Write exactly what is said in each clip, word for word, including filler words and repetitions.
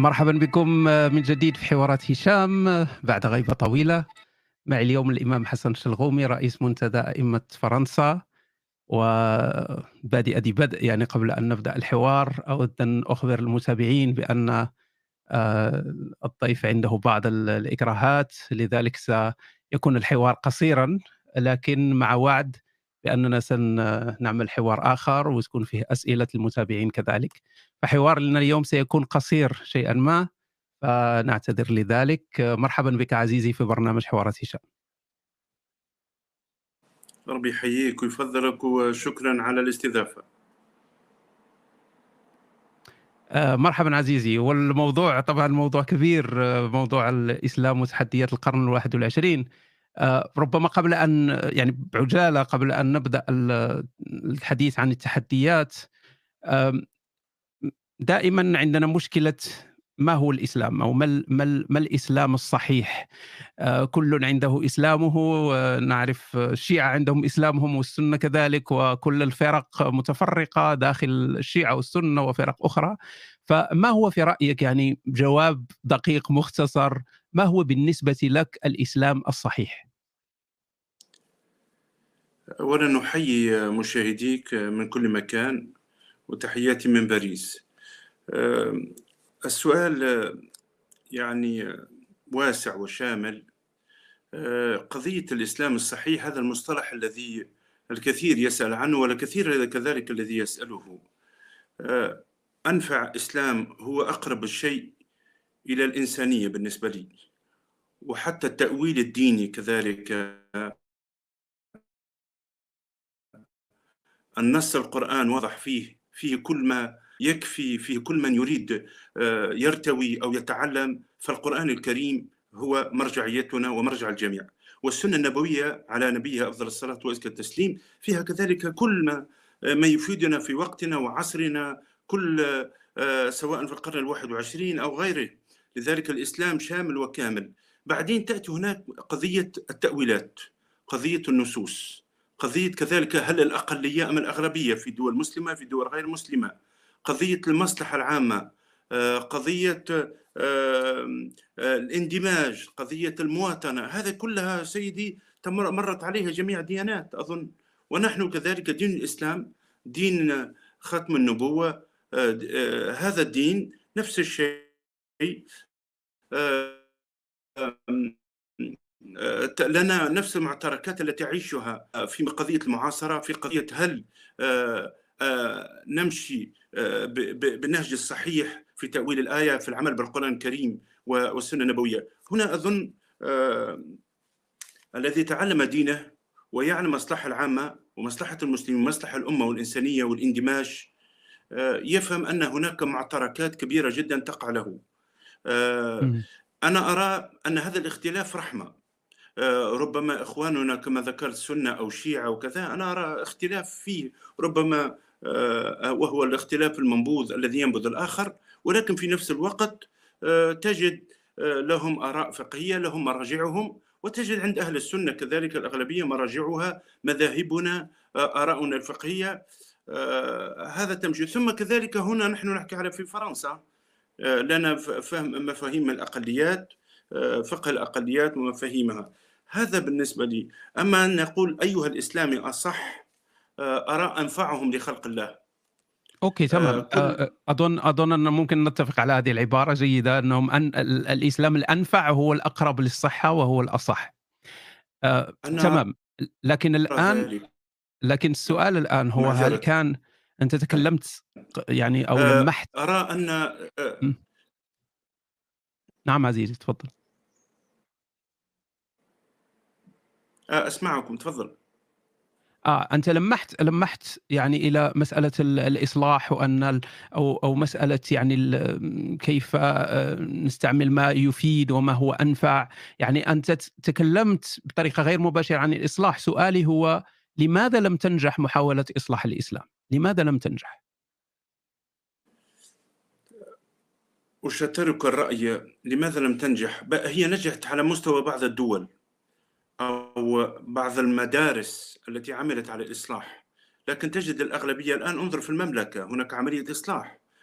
مرحبا بكم من جديد في حوارات هشام بعد غيبة طويلة. معي اليوم الإمام حسن الشلغومي رئيس منتدى أئمة فرنسا. وبادئ ذي بدء يعني قبل أن نبدأ الحوار أود أن أخبر المتابعين بأن آه، الضيف عنده بعض ال- الإكراهات، لذلك سيكون الحوار قصيرا، لكن مع وعد بأننا سنعمل حوار آخر وتكون فيه أسئلة المتابعين كذلك. فحوار لنا اليوم سيكون قصير شيئا ما، فنعتذر لذلك. مرحبا بك عزيزي في برنامج حوارات هشام. ربي يحييك ويفضلك وشكرا على الاستضافة. آه، مرحبا عزيزي. والموضوع طبعا موضوع كبير، آه، موضوع الإسلام وتحديات القرن الواحد والعشرين. آه، ربما قبل أن يعني بعجالة قبل أن نبدأ ال- الحديث عن التحديات، آم، دائما عندنا مشكلة ما هو الإسلام، أو ما ال- ما ال- ما الإسلام الصحيح. آه، كل عنده إسلامه. آه، نعرف الشيعة عندهم إسلامهم والسنة كذلك، وكل الفرق متفرقة داخل الشيعة والسنة وفرق أخرى. فما هو في رأيك، يعني جواب دقيق مختصر، ما هو بالنسبة لك الإسلام الصحيح؟ أولا نحيي مشاهديك من كل مكان وتحياتي من باريس. آم، السؤال آه، يعني آه، واسع وشامل. آه، قضية الإسلام الصحيح هذا المصطلح الذي الكثير يسأل عنه والكثير كذلك الذي يسأله. آه، أنفع إسلام هو أقرب الشيء إلى الإنسانية بالنسبة لي، وحتى التأويل الديني كذلك. النص القرآن واضح فيه فيه كل ما يكفي، فيه كل من يريد آه، يرتوي أو يتعلم، فالقرآن الكريم هو مرجعيتنا ومرجع الجميع. والسنة النبوية على نبيها أفضل الصلاة وأزكى التسليم فيها كذلك كل ما آه، ما يفيدنا في وقتنا وعصرنا، كل آه، سواء في القرن الواحد والعشرين أو غيره. لذلك الإسلام شامل وكامل. بعدين تأتي هناك قضية التأويلات، قضية النصوص، قضية كذلك هل الأقلية أم الأغلبية في دول مسلمة في دول غير مسلمة، قضية المصلحة العامة، آه، قضية آه، آه، الاندماج، قضية المواطنة. هذا كلها سيدي تمر- مرت عليها جميع الديانات أظن، ونحن كذلك دين الإسلام دين ختم النبوة. آه، آه، هذا الدين نفس الشيء. آه، آه، لنا نفس المعتركات التي يعيشها في قضية المعاصرة، في قضية هل آه، آه، نمشي آه، ب- ب- بالنهج الصحيح في تأويل الآية، في العمل بالقرآن الكريم والسنة النبوية. هنا أظن آه، الذي تعلم دينه ويعلم المصلحة العامة ومصلحة المسلمين ومصلحة الأمة والإنسانية والاندماج آه، يفهم أن هناك معتركات كبيرة جدا تقع له. آه، مم. أنا أرى أن هذا الاختلاف رحمة. آه، ربما إخواننا كما ذكرت سنة أو شيعة وكذا، أنا أرى اختلاف فيه ربما آه، وهو الاختلاف المنبوذ الذي ينبذ الآخر، ولكن في نفس الوقت آه، تجد آه، لهم آراء فقهية، لهم مراجعهم، وتجد عند أهل السنة كذلك الأغلبية مراجعها مذاهبنا، آه، آراؤنا الفقهية. آه، هذا تمشي. ثم كذلك هنا نحن نحكي على في فرنسا آه، لنا ف- فهم مفاهيم الأقليات، آه، فقه الأقليات ومفاهيمها. هذا بالنسبة لي. أما أن نقول أيها الإسلامي أصح، آه، أرى أنفعهم لخلق الله. اوكي، آه، تمام. كل آه، اظن اظن ان ممكن نتفق على هذه العباره جيده، انهم أن ال- الاسلام الانفع هو الاقرب للصحه وهو الاصح. آه، أنا تمام. لكن أرى الان ذلك. لكن السؤال الآن هو، هل معذرة. كان أنت تكلمت ق- يعني أو آه، لمحت. أرى أن آه، م، نعم عزيزي، تفضل. آه، أسمعكم، تفضل. آه أنت لمحت لمحت يعني إلى مسألة ال- الإصلاح، وأن ال- أو أو مسألة يعني ال- كيف آه، نستعمل ما يفيد وما هو أنفع. يعني أنت ت- تكلمت بطريقة غير مباشرة عن الإصلاح. سؤالي هو: لماذا لم تنجح محاولة إصلاح الإسلام؟ لماذا لم تنجح؟ أشترك الرأي. لماذا لم تنجح؟ بقى هي نجحت على مستوى بعض الدول أو بعض المدارس التي عملت على الإصلاح، لكن تجد الأغلبية الآن. انظر في المملكة، هناك عملية إصلاح.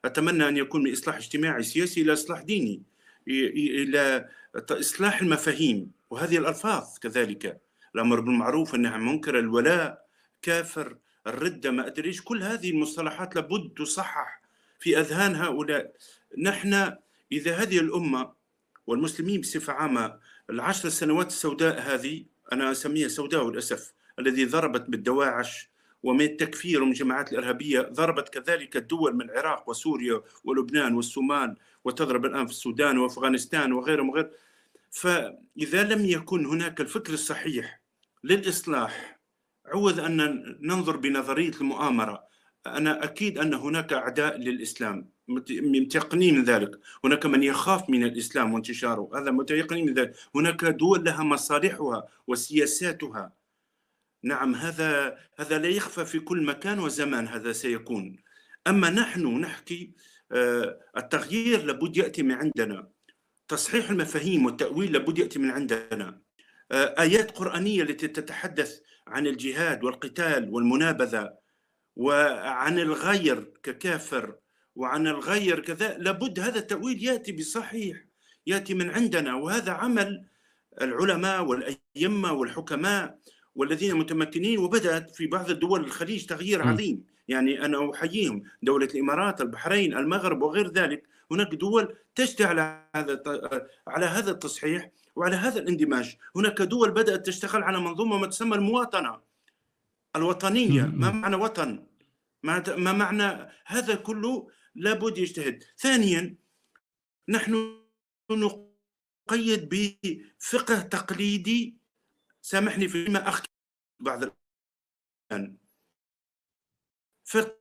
أتمنى أن يكون من إصلاح اجتماعي سياسي إلى إصلاح ديني، إلى إصلاح المفاهيم وهذه الألفاظ كذلك، الأمر بالمعروف والنهي عن المنكر، الولاء، كافر، الردة، ما أدري إيش، كل هذه المصطلحات لابد تصحح في أذهان هؤلاء. نحن إذا هذه الأمة والمسلمين بصفة عامة العشر سنوات السوداء هذه، أنا أسميها سوداء للأسف، الذي ضربت بالدواعش ومن التكفير ومن الجماعات الإرهابية، ضربت كذلك الدول من العراق وسوريا ولبنان والصومال، وتضرب الآن في السودان وأفغانستان وغيرهم وغير. فإذا لم يكن هناك الفكر الصحيح للإصلاح، عوض أن ننظر بنظرية المؤامرة، أنا أكيد أن هناك أعداء للإسلام متيقنين من ذلك، هناك من يخاف من الإسلام وانتشاره، هذا متيقنين من ذلك، هناك دول لها مصالحها وسياساتها. نعم، هذا هذا لا يخفى في كل مكان وزمان، هذا سيكون. أما نحن نحكي التغيير لابد يأتي من عندنا، تصحيح المفاهيم والتأويل لابد يأتي من عندنا، آيات قرآنية التي تتحدث عن الجهاد والقتال والمنابذة وعن الغير ككافر وعن الغير كذا، لابد هذا التأويل يأتي بصحيح، يأتي من عندنا، وهذا عمل العلماء والأئمة والحكماء والذين متمكنين. وبدأت في بعض الدول الخليج تغيير عظيم، يعني أنا أحييهم، دولة الإمارات، البحرين، المغرب وغير ذلك، هناك دول تشتغل على هذا على هذا التصحيح وعلى هذا الاندماج. هناك دول بدأت تشتغل على منظومة ما تسمى المواطنة الوطنية. ما معنى وطن؟ ما معنى هذا كله؟ لابد يجتهد. ثانيا، نحن نقيد بفقه تقليدي، سامحني فيما أخطأ بعض الآن، فقه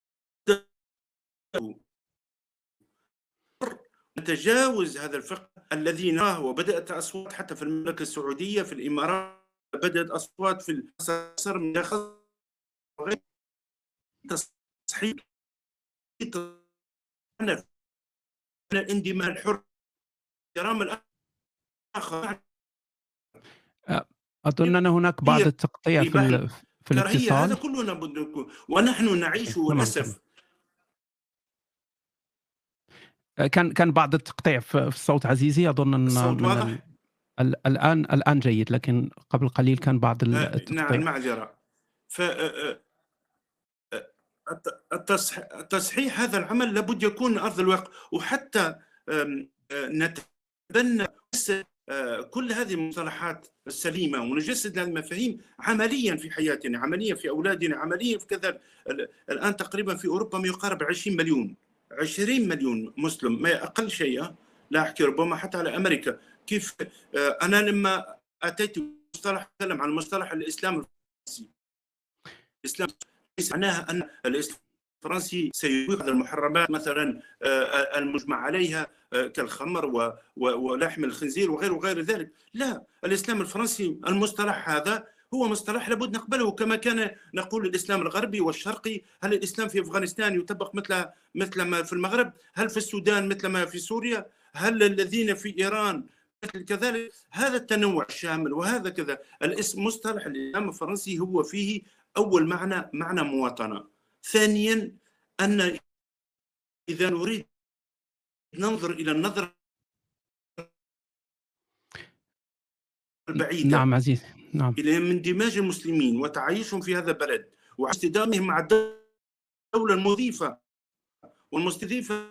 نتجاوز هذا الفقه الذي نراه، وبدأت أصوات حتى في المملكة السعودية، في الإمارات، بدأت أصوات في مصر من غير تصحيح الاندماج الحر، احترام الآخر. أظن أن هناك بعض التقطيع في في الاتصال، هذا كله لابد يكون، ونحن نعيش للأسف. كان كان بعض التقطيع في الصوت عزيزي، أظن أن الصوت واضح ال... الآن الآن جيد، لكن قبل قليل كان بعض التقطيع. نعم، معذرة. ف التصحيح هذا العمل لابد يكون من أرض الواقع، وحتى نتبنى كل هذه المصطلحات السليمة ونجسد هذه المفاهيم عمليا في حياتنا، عمليا في أولادنا، عمليا في كذا. الآن تقريبا في أوروبا ما يقارب عشرين مليون عشرين مليون مسلم، ما أقل شيء، لا أحكي ربما حتى على أمريكا. كيف أنا لما أتيت مصطلح أتكلم عن مصطلح الإسلام الفرنسي، الإسلام ليس معناها أن الإسلام الفرنسي سيبيح المحرمات مثلا المجمع عليها كالخمر ولحم الخنزير وغير وغير ذلك، لا. الإسلام الفرنسي المصطلح هذا هو مصطلح لابد نقبله، كما كان نقول الإسلام الغربي والشرقي. هل الإسلام في أفغانستان يطبق مثل مثل ما في المغرب؟ هل في السودان مثل ما في سوريا؟ هل الذين في إيران مثل كذلك؟ هذا التنوع الشامل وهذا كذا. الاسم مصطلح الإسلام الفرنسي هو فيه أول معنى معنى مواطنة. ثانيا، أن إذا نريد ننظر إلى النظرة البعيدة، نعم عزيز، نعم، إلى اندماج المسلمين وتعايشهم في هذا البلد واصطدامهم مع الدولة المضيفة والمستضيفة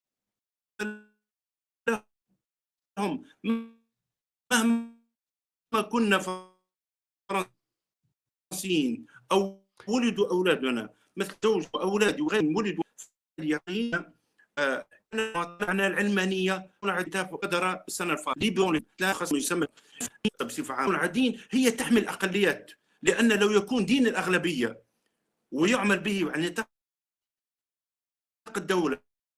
لهم، مهما كنا فرنسيين أو ولدوا أولادنا مثل زوج وأولادي وغير ولدوا، اليقين معنا العلمانية قدر السنة الفاضلة لا خاص يسمى بصفة عامة الدين هي تحمل الأقليات، لأن لو يكون دين الأغلبية ويعمل به عن نطاق الدولة.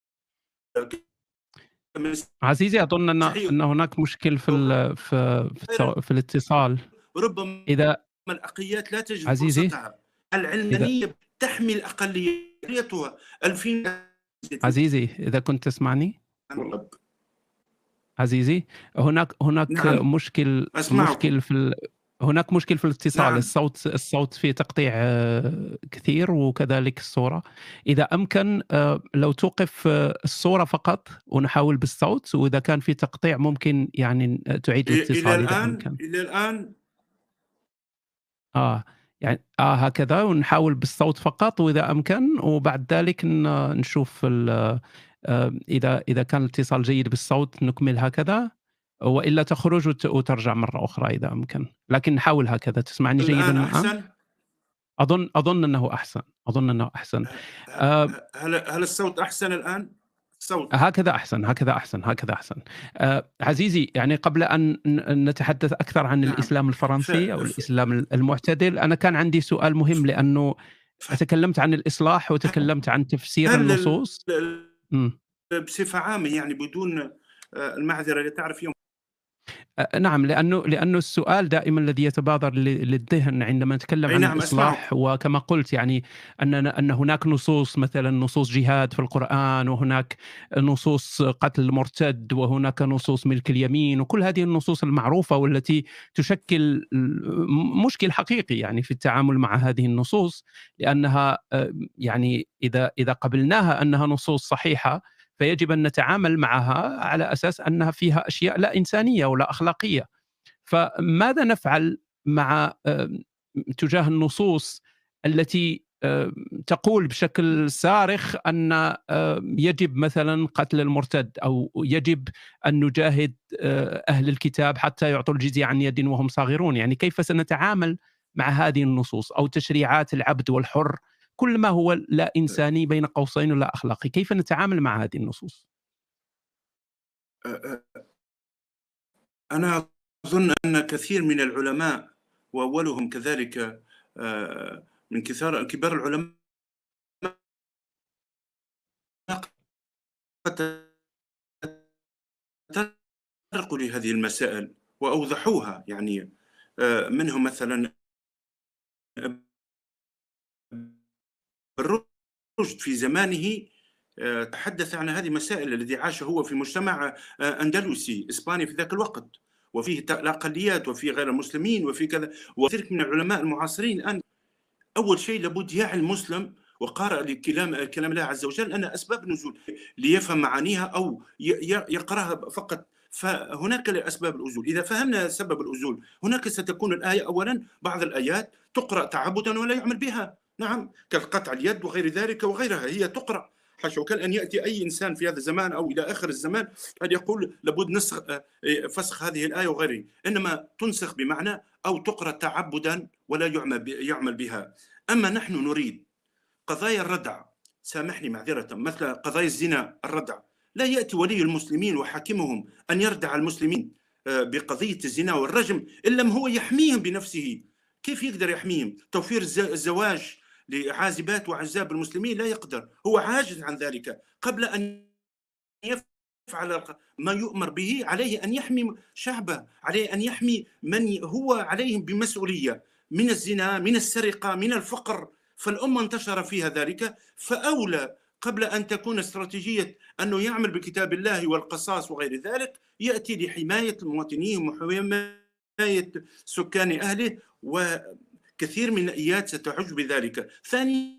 عزيزي، أظن أن أن هناك مشكل في ال في في, في الاتصال. ربما إذا الأقليات لا تجد عزيزي فرصتها. العلمانية إذا... تحمل أقليتها. الفين عزيزي، إذا كنت تسمعني والله. عزيزي، هناك هناك نعم. مشكل أسمعك. مشكل في ال... هناك مشكل في الاتصال، نعم. الصوت الصوت فيه تقطيع آه، كثير وكذلك الصورة. إذا أمكن آآ لو توقف آه، الصورة فقط ونحاول بالصوت، وإذا كان في تقطيع ممكن يعني ن تعيد إ إلى الاتصال إذا الآن أمكن. إلى الآن آه، يعني آه هكذا ونحاول بالصوت فقط وإذا أمكن، وبعد ذلك ن نشوف ال آآ إذا إذا كان الاتصال جيد بالصوت نكمل هكذا، وإلا تخرج وت وترجع مرة أخرى إذا أمكن، لكن نحاول هكذا. تسمعني جيدًا الآن الآن؟ أحسن؟ أظن أظن أنه أحسن، أظن أنه أحسن. ه ه آآ ه هل هل الصوت أحسن الآن؟ الصوت. هكذا أحسن، هكذا أحسن، هكذا أحسن. آآ عزيزي، يعني قبل أن ن نتحدث أكثر عن نعم. الإسلام ف الفرنسي أو ف الإسلام ال المعتدل، أنا كان عندي سؤال مهم لأنه ف تكلمت عن الإصلاح وتكلمت عن تفسير هل النصوص. ال إمم. بصفة عامة يعني بدون آآ المعذرة لتعرف يوم أ نعم، لأنه لأنه السؤال دائمًا الذي يتبادر ل للذهن عندما نتكلم أي عن نعم الإصلاح، أسمعك. وكما قلت يعني أننا أن هناك نصوص مثلًا نصوص جهاد في القرآن، وهناك نصوص قتل المرتد، وهناك نصوص ملك اليمين، وكل هذه النصوص المعروفة والتي تشكل م مشكل حقيقي يعني في التعامل مع هذه النصوص، لأنها آآ يعني إذا إذا قبلناها أنها نصوص صحيحة فيجب أن نتعامل معها على أساس أنها فيها أشياء لا إنسانية ولا أخلاقية. فماذا نفعل مع آمم تجاه النصوص التي آآ تقول بشكل صارخ أن آآ يجب مثلًا قتل المرتد أو يجب أن نجاهد آآ أهل الكتاب حتى يعطوا الجزية عن يد وهم صاغرون، يعني كيف سنتعامل مع هذه النصوص أو تشريعات العبد والحر، كل ما هو لا إنساني بين قوسين ولا أخلاقي، كيف نتعامل مع هذه النصوص؟ أ أ أنا أظن أن كثير من العلماء وأولهم كذلك آآ من كثار كبار العلماء قد تطرقوا لهذه المسائل وأوضحوها يعني آآ منهم مثلًا الرشد في زمانه آآ تحدث عن هذه المسائل الذي عاش هو في مجتمع آآ أندلسي إسباني في ذاك الوقت، وفيه ت الأقليات وفيه غير المسلمين وفيه كذا، وكثير من العلماء المعاصرين الآن أول شيء لابد يعي المسلم وقارئ لكلام كلام الله عز وجل أن أسباب النزول ليفهم معانيها أو ي ي يقرأها فقط، فهناك أسباب النزول، إذا فهمنا سبب النزول هناك ستكون الآية أولًا بعض الآيات تقرأ تعبدًا ولا يعمل بها، نعم، كقطع اليد وغير ذلك وغيرها هي تقرأ، حاشا وكان أن يأتي أي إنسان في هذا الزمان أو إلى آخر الزمان أن يقول لابد نسخ آآ فسخ هذه الآية وغيره، إنما تنسخ بمعنى أو تقرأ تعبدًا ولا يعمل ب يعمل بها. أما نحن نريد قضايا الردع، سامحني معذرة، مثل قضايا الزنا الردع، لا يأتي ولي المسلمين وحاكمهم أن يردع المسلمين آه، بقضية الزنا والرجم إن لم هو يحميهم بنفسه. كيف يقدر يحميهم؟ توفير الز- الزواج لعازبات وعزاب المسلمين لا يقدر، هو عاجز عن ذلك. قبل أن يفعل ما يؤمر به عليه أن يحمي شعبه، عليه أن يحمي من هو عليهم بمسؤولية من الزنا، من السرقة، من الفقر، فالأمة انتشر فيها ذلك، فأولى قبل أن تكون استراتيجية أنه يعمل بكتاب الله والقصاص وغير ذلك يأتي لحماية المواطنين وحماية سكان أهله، وكثير من الآيات ستحج بذلك. ثانيا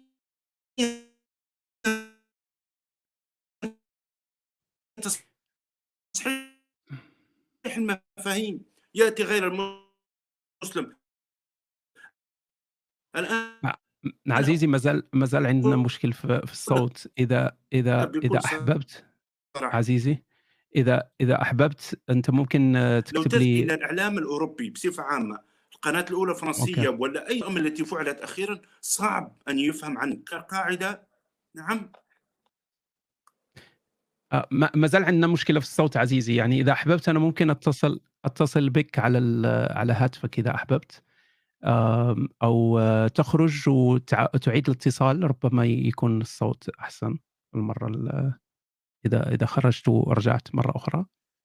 تصحيح المفاهيم، يأتي غير المسلم الآن ع م عزيزي ما زال ما زال عندنا مشكل في في أقول الصوت، إذا إذا بكل إذا أحببت صراحة، عزيزي، إذا إذا أحببت أنت ممكن آه، لو تكتب تذهب لي. إلى الإعلام الأوروبي بصفة عامة، القناة الأولى أوكي. فرنسية ولا أي أمة التي فعلت أخيرا صعب أن يفهم عن قاعدة. نعم. آه، ما ما زال عندنا مشكلة في الصوت عزيزي، يعني إذا أحببت أنا ممكن أتصل أتصل بك على ال على هاتفك إذا أحببت، آمم، أو آه، تخرج وتع تعيد الاتصال ربما يكون الصوت أحسن المرة ال إذا إذا خرجت ورجعت مرة أخرى.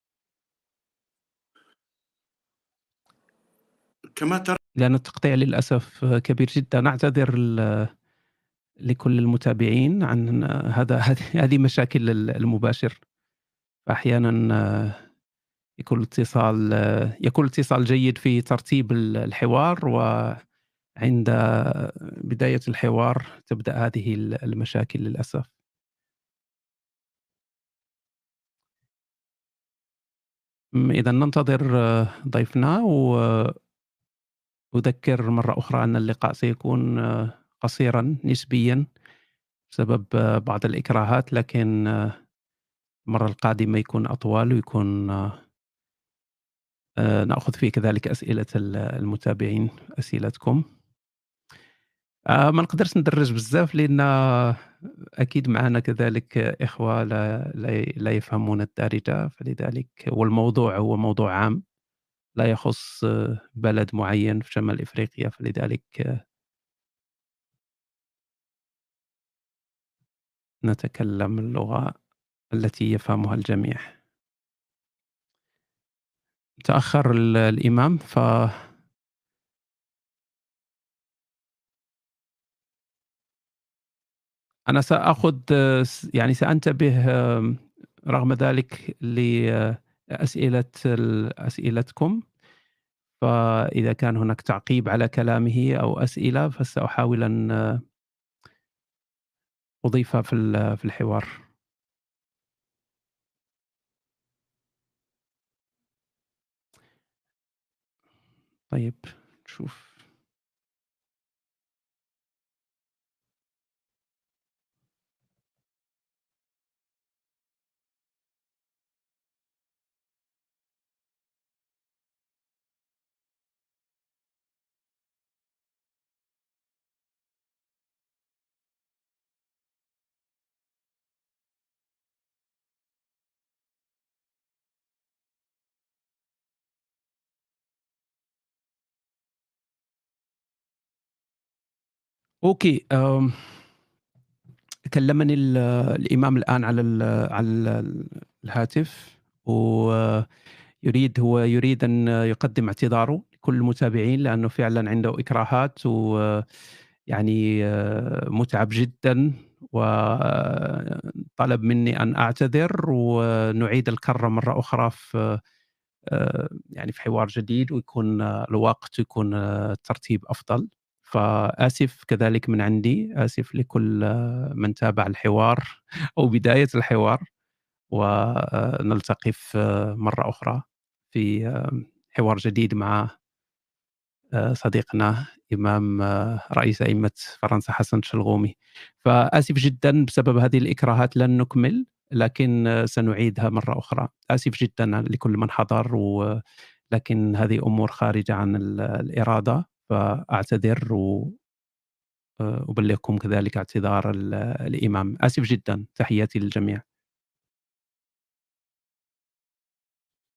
كما ترى لأن التقطيع للأسف كبير جدًا، أعتذر ل لكل المتابعين عن هذا هذه هذه مشاكل ال المباشر، فأحيانًا يكون الاتصال يكون الاتصال جيد في ترتيب ال الحوار، وعند بداية الحوار تبدأ هذه ال المشاكل للأسف. إمم، إذًا ننتظر آه، ضيفنا، وأذكر مرة أخرى أن اللقاء سيكون آه، قصيرًا نسبيًا بسبب آه، بعض الإكراهات، لكن آه، المرة القادمة يكون أطول، ويكون آآ نأخذ فيه كذلك أسئلة ال المتابعين، أسئلتكم. آآ ما نقدرش ندرّج بزاف لأن أكيد معنا كذلك إخوة لا لا لا يفهمون الدارجة، فلذلك والموضوع هو موضوع عام لا يخص آه، بلد معيّن في شمال إفريقيا، فلذلك آه، نتكلم اللغة التي يفهمها الجميع. تأخر ال الإمام، فأنا سآخذ س يعني سأنتبه آمم، رغم ذلك لأسئلة ال أسئلتكم، فإذا كان هناك تعقيب على كلامه أو أسئلة فسأحاول أن أضيفها في ال في الحوار. طيب نشوف. أوكي، آمم، كلمني ال الإمام الآن على ال على ال الهاتف، ويريد هو يريد أن يقدم اعتذاره لكل المتابعين، لأنه فعلًا عنده إكراهات، ويعني مُتعب جدًا، وطلب مني أن أعتذر ونعيد الكرة مرة أخرى في آآ يعني في حوار جديد، ويكون آه، الوقت ويكون آه، الترتيب أفضل. فآسف كذلك من عندي، آسف لكل آه، من تابع الحوار أو بداية الحوار، ونلتقي في آه، مرة أخرى في آه، حوار جديد مع آآ صديقنا إمام آه، رئيس أئمة فرنسا حسن شلغومي. فآسف جدًا بسبب هذه الإكراهات لن نكمل، لكن آه، سنعيدها مرة أخرى. آسف جدًا لكل من حضر، و لكن هذه أمور خارجة عن ال الإرادة، فأعتذر، و آآ أبلغكم كذلك اعتذار ال الإمام. آسف جدًا، تحياتي للجميع.